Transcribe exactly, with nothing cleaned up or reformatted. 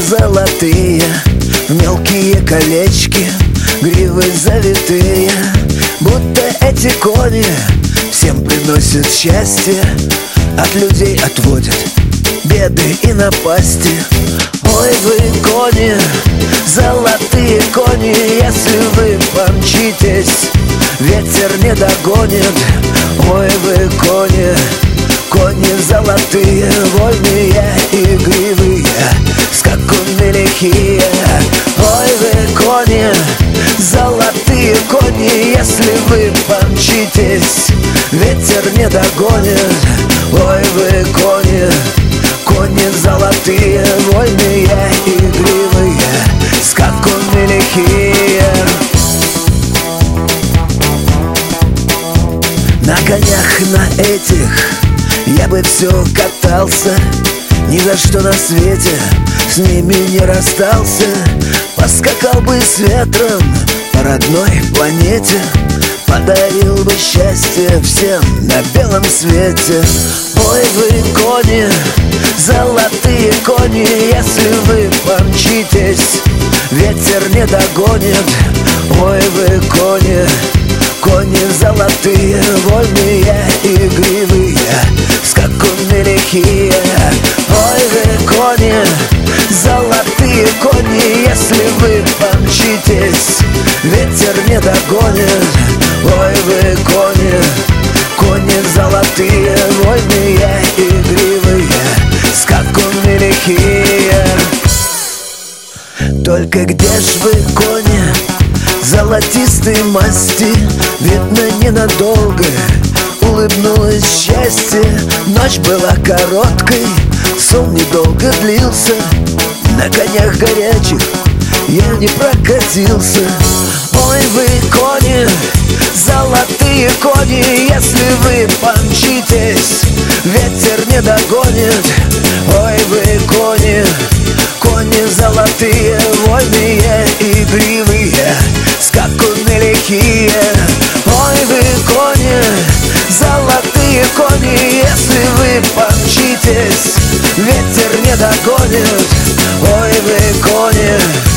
золотые, мелкие колечки, гривы завитые. Будто эти кони всем приносят счастье, от людей отводят беды и напасти. Ой, вы кони, золотые кони, если вы помчитесь, ветер не догонит. Ой, вы кони, кони золотые, вольные, игривые, скакуны лихие. Ой, вы кони, золотые кони, если вы помчитесь, ветер не догонит. Ой, вы кони, кони золотые, вольные, игривые, скакуны лихие. На конях на этих я бы все катался, ни за что на свете с ними не расстался. Поскакал бы с ветром по родной планете, подарил бы счастье всем на белом свете. Ой, вы кони, золотые кони, если вы помчитесь, ветер не догонит. Ой, вы кони, кони золотые, вольные, игривые, скакуны лихие. Ой, вы кони, золотые кони, если вы помчитесь, ветер не догонит. Ой, вы кони, кони золотые, вольные, игривые, скакуны лихие. Только где ж вы, кони, золотистой масти? Видно, ненадолго улыбнулось счастье. Ночь была короткой, сон недолго длился. На конях горячих я не прокатился. Ой, вы кони, золотые кони, если вы помчитесь, ветер не догонит. Ой, вы кони, кони золотые, вольные, игривые, скакуны лихие. Ой, вы кони, золотые кони, если вы помчитесь, ветер не догонит. Ой, вы кони,